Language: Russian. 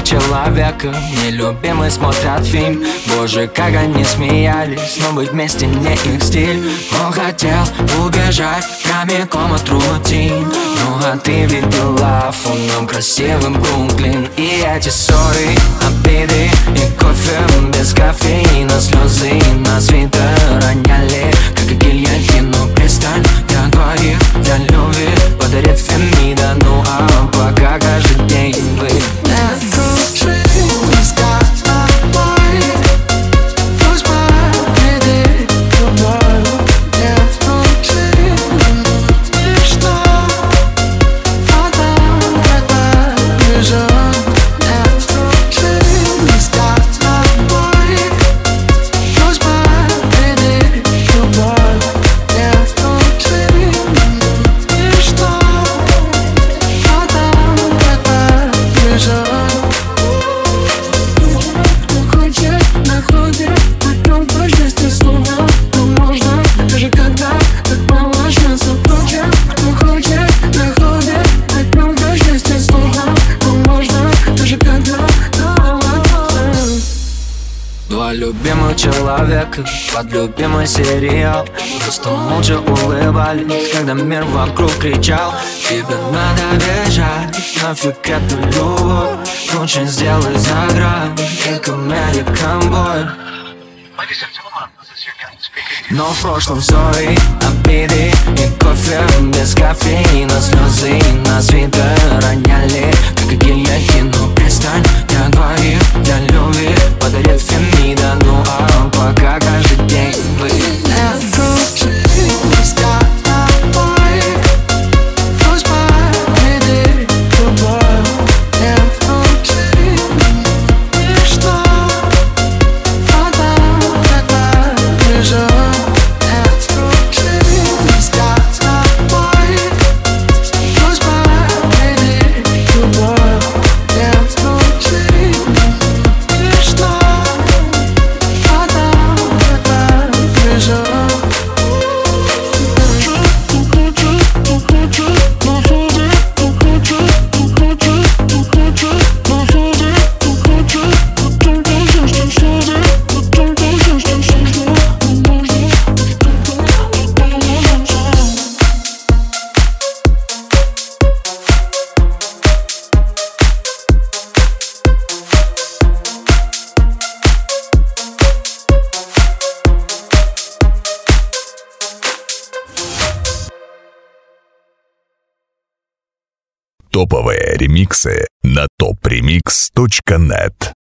человека. Нелюбимый смотрят фильм. Боже, как они смеялись, но быть вместе не их стиль. Он хотел убежать прямиком от рутин. Ну а ты видела фоном красивым Бруклин. И эти ссоры, обиды и кофе без кофеина. Слезы на свитер роняли, как и гильотину. Пристань для двоих, для любви подарит Фемида. Ну а пока каждый день вы любимых человека под любимый сериал. Просто молча улыбались, когда мир вокруг кричал: тебе надо бежать, нафиг эту любовь. Лучше сделай за грань, как American Boy. Но в прошлом ссоры, обиды и кофе без кофеина. Слезы на свитер роняли, как и гильотину. Пристань для двоих, для любви подарит Фемида. Ну а пока каждый день вы топовые ремиксы на topremix.net.